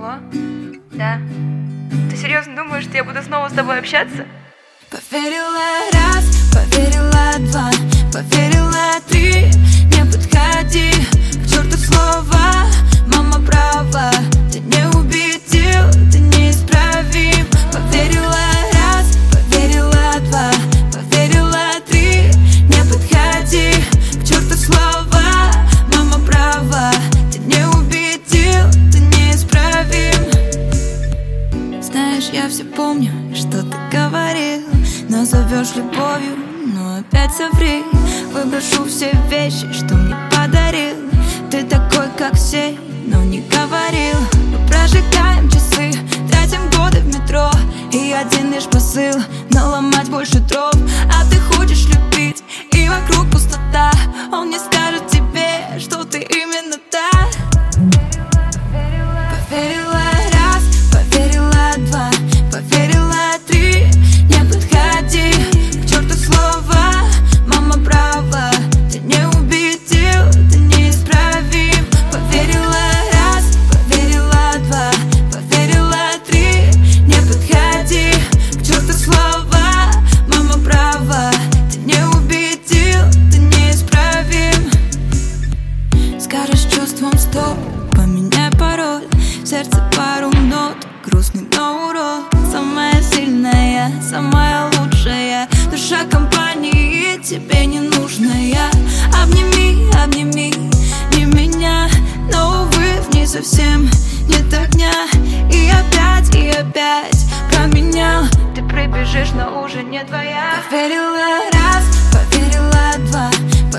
Алло? Да. Ты серьезно думаешь, что я буду снова с тобой общаться? Поверила раз, поверила два, поверила три. Не подходи к черту слова. Мама права, ты не убедил, ты неисправим. Поверила раз, поверила два, поверила три. Не подходи к черту слова. Мама права, ты не убедил, ты неисправим. Знаешь, я все помню, что ты говорил. Назовешь любовью, но опять соври. Выброшу все вещи, что мне подарил. Ты такой, как все, но не говорил. Мы прожигаем часы, тратим годы в метро. И один лишь посыл — наломать больше дров. А ты хочешь любить, и вокруг пустота. Он не скажет тебе, что ты именно та. Поверила раз, поверила два, поверила три. Не подходи к черту слова. Мама права, ты не убедил, ты неисправим. Поверила раз, поверила два, поверила три. Не подходи к черту слова. Мама права, ты не убедил, ты неисправим. Скажешь чувством стоп, поменяй пароль. В сердце пару нот, грустный, но урод. Самая сильная, самая лучшая. Душа компании тебе не нужная. Обними, обними, не меня. Но, увы, в ней совсем нет огня. И опять променял. Ты прибежишь, но уже не твоя. Поверила раз, поверила два,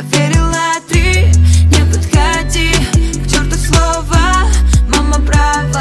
поверила три. Не подходи к черту слова. Мама права.